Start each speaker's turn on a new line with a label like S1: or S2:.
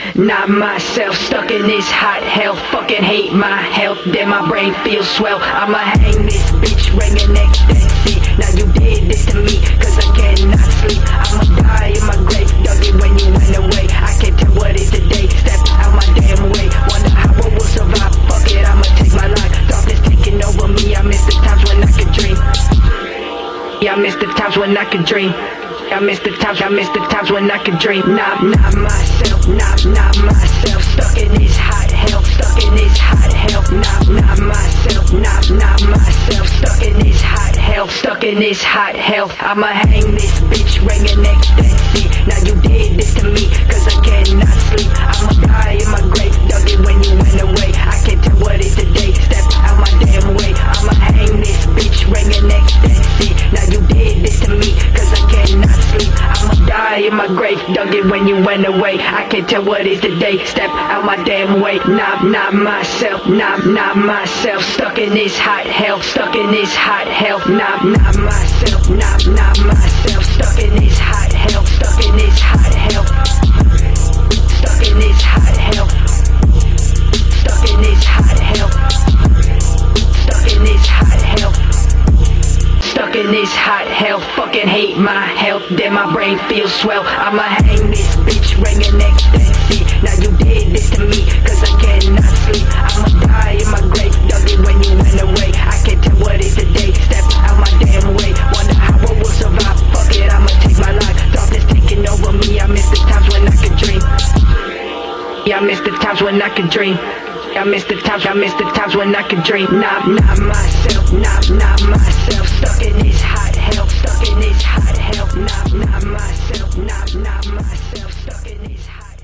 S1: not myself. Stuck in this hot hell, fucking hate my health. Then my brain feels swell. I'ma hang this bitch, ringing ecstasy. Now you did this to me, cause I cannot sleep. I'ma die in my grave, dug it when you went away. I can't tell what is today, step out my damn way. Wonder how I will survive, fuck it, I'ma take my life. Darkness taking over me, I miss the times when I could dream. Yeah, I miss the times when I could dream. I miss the times when I could dream. Not myself, not myself. Stuck in this hot hell, stuck in this hot hell. Not myself, not myself. Stuck in this hot hell, stuck in this hot hell. I'ma hang this bitch, ringing ecstasy. Now you did this to me, cause I cannot sleep. I'ma die in my grave, dug it when you went away. I can't tell what is today, step out my damn way. I'ma hang this bitch, ringing ecstasy. Now you did this to me, cause I cannot sleep. I'ma die in my grave, dug it when you went away. I can't tell what is today, step out my damn way. Not myself, not myself. Stuck in this hot hell, stuck in this hot hell. Not myself, not myself. Stuck in this hot hell, stuck in this hot hell. Stuck in this hot hell. Stuck in this hot hell. Stuck in this hot hell. Stuck in this hot hell, fucking hate my health. Then my brain feels swell. I'ma hang this bitch, ringing ecstasy. Now you did this to me, cause I cannot sleep. I'ma die in my grave, dug it when you went away. I can't tell what is today, step out my damn way. Wonder how I will survive, fuck it, I'ma take my life. Darkness taking over me, I miss the times when I could dream. Yeah, I miss the times when I could dream. I miss the times when I could dream. Not myself, not myself. Stuck in this hot hell, stuck in this hot hell. Not myself, not myself. Stuck in this hot